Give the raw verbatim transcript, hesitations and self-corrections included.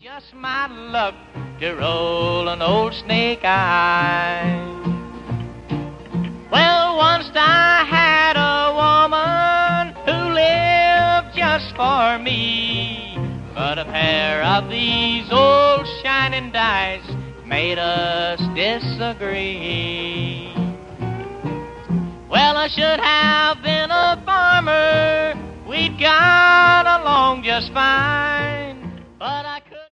Just my luck to roll an old snake eye. Well, once I had a woman who lived just for me, but a pair of these old shining dice made us disagree. Well, I should have been a farmer, we'd got along just fine, but I